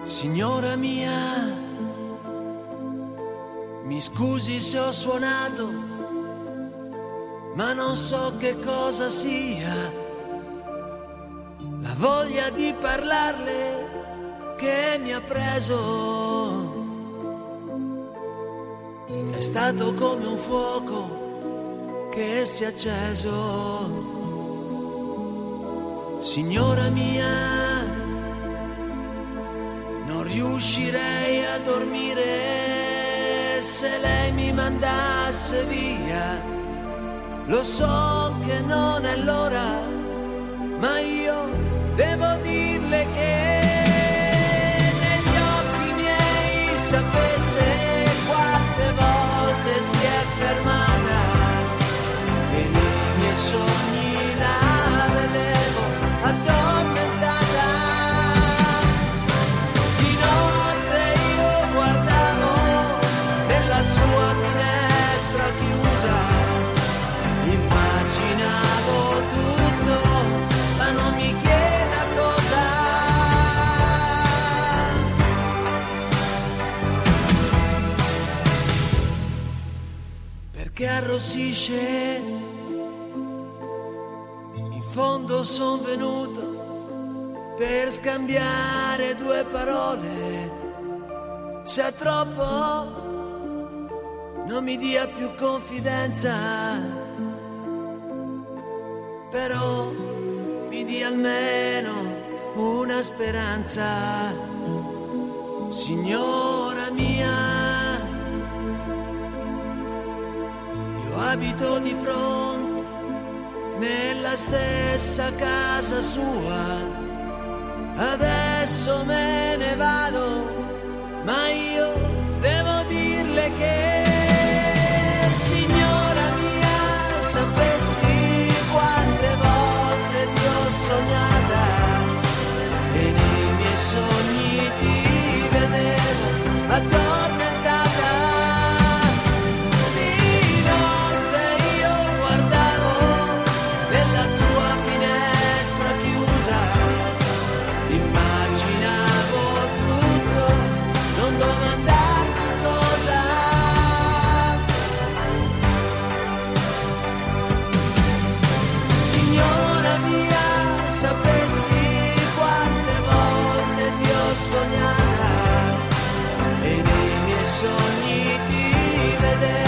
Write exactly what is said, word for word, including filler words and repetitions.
Signora mia, mi scusi se ho suonato, ma non so che cosa sia. La voglia di parlarle che mi ha preso è stato come un fuoco che si è acceso. Signora mia, non riuscirei a dormire se lei mi mandasse via. Lo so che non è l'ora, ma io devo dirle che negli occhi miei sapesse quante volte si è fermata e nei miei sogni la vedevo addormentata. Di notte io guardavo nella sua finestra chiusa, immaginavo tutto, ma non mi chieda cosa. Perché arrossisce, in fondo son venuto per scambiare due parole. Se è troppo non mi dia più confidenza, però mi dia almeno una speranza. Signora mia, io abito di fronte nella stessa casa sua. Adesso me ne vado, ma io devo dirle che, signora mia, sapessi quante volte ti ho sognata e nei miei sogni ti vedevo addormentata. Di notte io guardavo nella tua finestra chiusa, immaginavo tutto, non domandarmi cosa. Signora mia, sapessi quante volte ti ho sognata e nei miei sogni ti vedevo